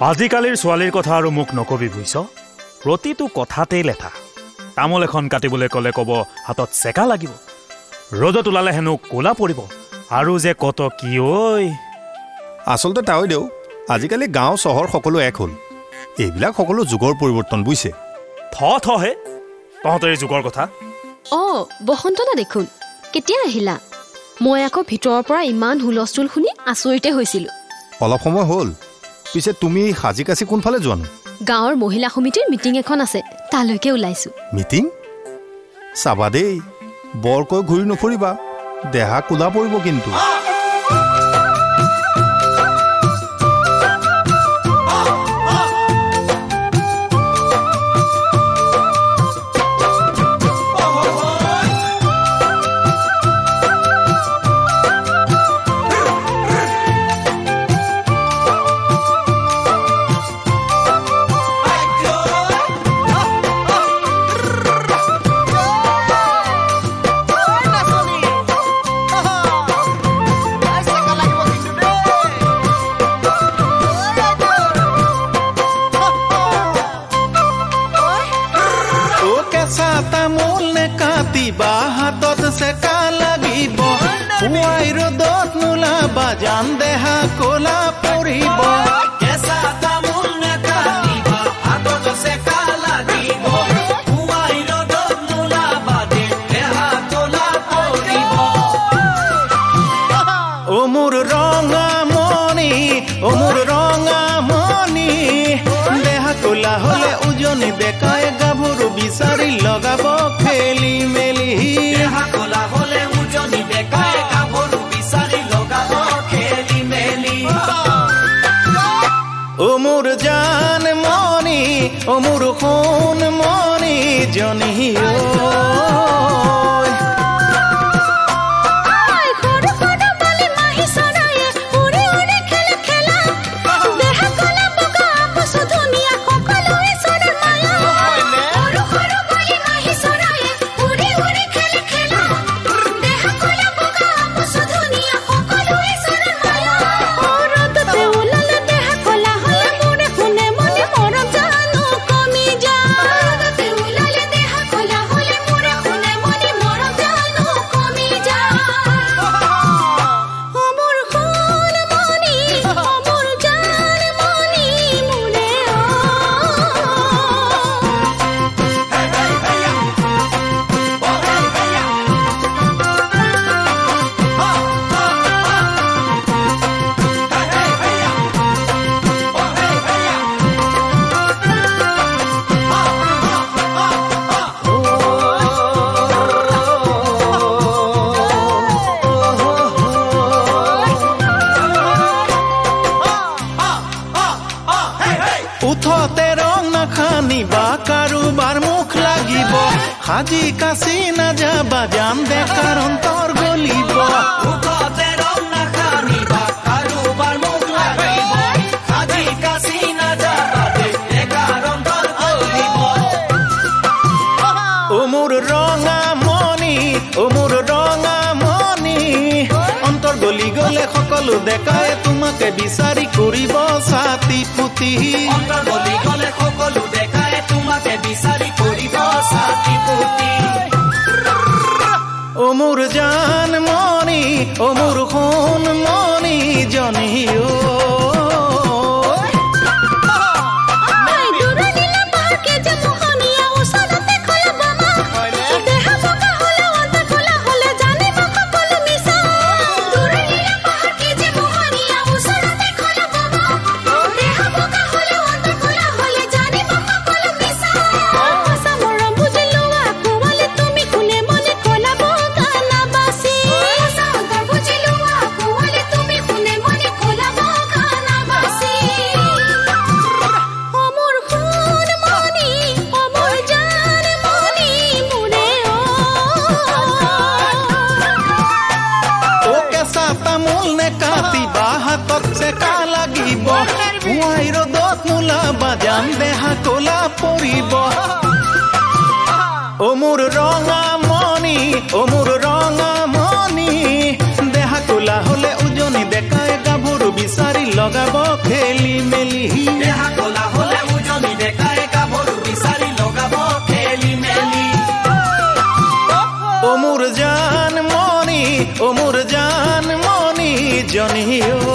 আজিকালিৰ ছোৱালীৰ কথা আৰু মোক নকবি বুইছ প্ৰতিটো কথাতেই লেঠা তামোল এখন কাটিবলৈ ক'লে ক'ব হাতত চেকা লাগিব ৰ'দত ওলালে হেনো কোলা পৰিব আৰু যে কত কি ঐ আচলতে তাই দেউ আজিকালি গাঁও চহৰ সকলো এক হ'ল এইবিলাক সকলো যুগৰ পৰিৱৰ্তন বুইছে থহে তহঁতৰ এই যুগৰ কথা বসন্ত দা দেখোন কেতিয়া আহিলা মই আকৌ ভিতৰৰ পৰা ইমান হুলস্থুল শুনি আচৰিতে হৈছিলো অলপ সময় হ'ল পিছে তুমি হাজি কাছি কোনফালে যোৱানো গাঁৱৰ মহিলা সমিতিৰ মিটিং এখন আছে তালৈকে ওলাইছো মিটিং চাবা দেই বৰকৈ ঘূৰি নফৰিবা দেহা কোলা পৰিব কিন্তু হাতত চেকা লাগিব পুৱাই ৰ'দত নোলাবা জান দেহা কোলা পৰিব কেঁচা তামোল নেকাটিবা হাতত চেকা লাগিব পুৱাই ৰ'দত নোলাবা দেহা কোলা পৰিব অ মোৰ ৰঙা মণি দেহা কোলা হ'লে উজনি বেকাই গাভৰু বিচাৰি লগাব খেলি মেলি দেহা কোলা হ'লে উজনি বেকাই গাভৰু বিচাৰি লগাব খেলি মেলি অ মোৰ জান মণি অ মোৰ সোণ মণি জনী উঠতে ৰং নাখানিবা কাৰোবাৰ মুখ লাগিব হাজি কাছি নাযাবা যাম দেখাৰ অন্তৰ গলিব উঠতে ৰং নাখানিবা কাৰোবাৰ মুখ লাগিব হাজি কাছি নাযাবা দেখাৰ অন্তৰ গলিব অ মোৰ ৰঙা মণি অন্তৰ গলি গলে সকলো দেখাই তোমাকে বিচাৰি কৰিব ছাতি পুতি অন্তৰ গলি গলে সকলো দেখাই তোমাকে বিচাৰি কৰিব ছাতি পুতি অ মোৰ জান মণি অ মোৰ সোণ মণি জনী পুৱাই ৰ'দত নোলাবা জান দেহা কোলা পৰিব অ মোৰ ৰঙা মণি দেহা কোলা হ'লে উজনি বেকাই গাভৰু বিচাৰি লগাব খেলি মেলি অ মোৰ জান মনি জনী অ